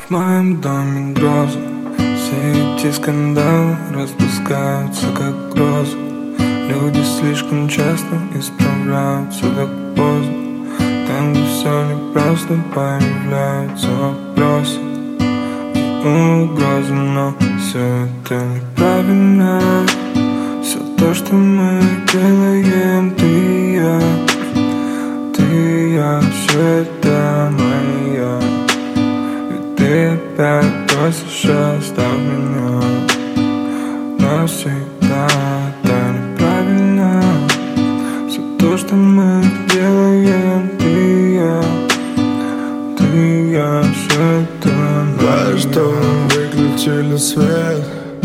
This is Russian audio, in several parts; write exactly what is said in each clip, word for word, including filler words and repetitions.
В моем доме грозы, все эти скандалы распускаются как грозы. Люди слишком часто исправляются так поздно. Там, где все непросто, появляются вопросы и угрозы. Но все это неправильно. Все то, что мы делаем, ты и я, ты и я, все это моя. И ты опять просишь, оставь меня навсегда. Это неправильно. Все то, что мы делаем, ты и я, ты и я, все это моя. За что нам выключили свет?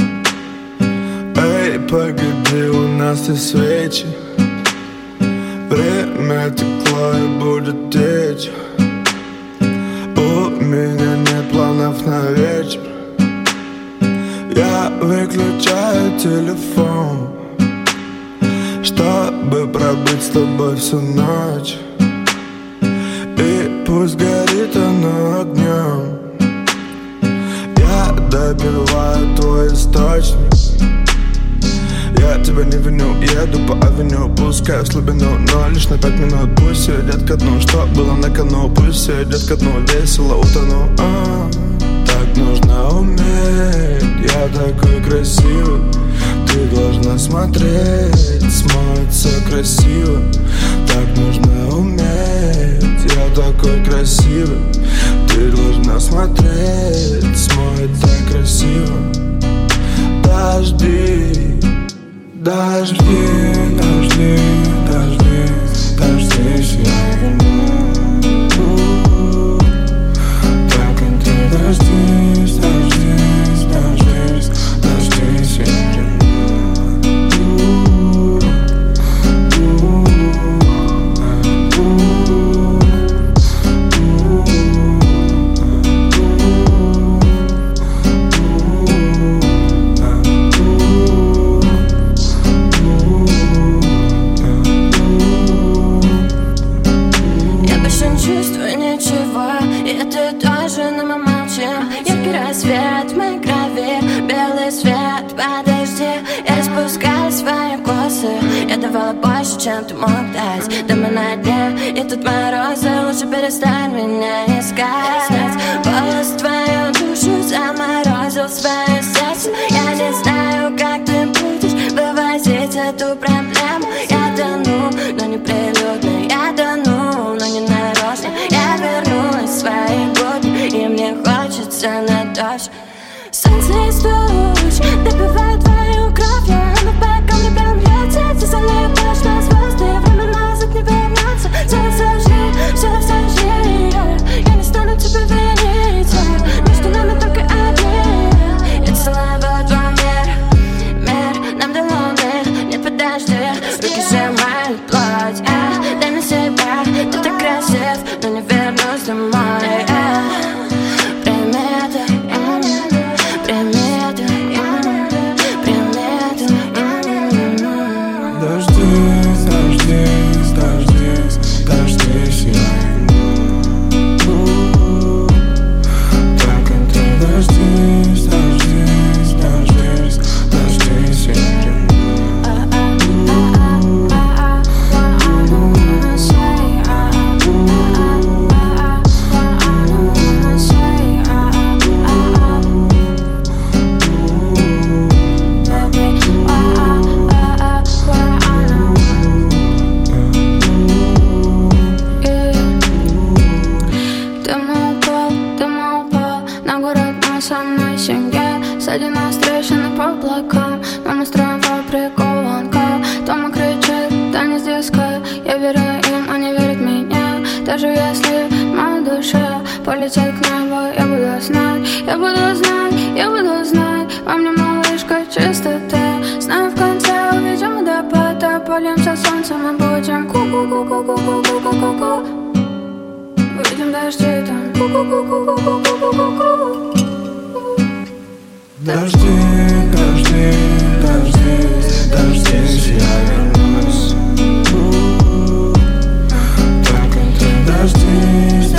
Эй, погоди, у нас есть свечи. Время текло и будет течь. У меня нет планов на вечер. Я выключаю телефон, чтобы пробыть с тобой всю ночь. И пусть горит оно огнем. Я добиваю твой источник. Я тебя не виню, еду по авеню, пускаю в слабину, но лишь на пять минут. Пусть все идет ко дну, что было на кону. Пусть все идет ко дну, весело утону. А, так нужно уметь, я такой красивый. Ты должна смотреть, смоется красиво. Так нужно уметь, я такой красивый. Ты должна смотреть, смоет так красиво. Дожди, дожди, Дожди, дожди, дождись, я верну. Так и ты дождись, дождись, дождись, дождись, я рассвет в моей крови, белый свет, подожди. Я спускаю свои косы. Я давала больше, чем ты мог дать. Да мы на дне, и тут морозы. Лучше перестань меня искать. Волос твою душу заморозил свое сердце. Я не знаю, как ты будешь вывозить эту проблему. Я тону, но не прилюдно. Я тону, но не нарочно. Я вернулась в свои годы, и мне хочется на дождь. Солнце из туч добивает твою кровь. Я на бэком любим льется. Ты залей дождь на звезды. Время назад не вернется. Все сожги, все сожги. Я не стану тебя винить. Между нами только один. Я целовала твой мир. Мир нам дало мир. Не подожди, руки сжимают плоть. Дай мне себя, ты так красив, но не вернусь домой. Дождись, дождись, дождись, дождись, я верну. Так и ты дождись, дождись, дождись, дождись, я верну. Со мной семья, сзади нас трещины по облакам. Но мы строим по приколонка. Тома кричит, танец диско. Я верю им, они верят в меня. Даже если в моей душе полетит к небу, я буду знать, я буду знать, я буду знать. Во мне малышка чистоты. Знаю, в конце увидим водопад. Польемся солнцем, мы будем ку-ку-ку-ку-ку-ку-ку-ку-ку. Увидим дожди там ку-ку-ку-ку-ку-ку-ку-ку. Дожди, дожди, дождись, дождись, я вернусь. Так и ты дождись.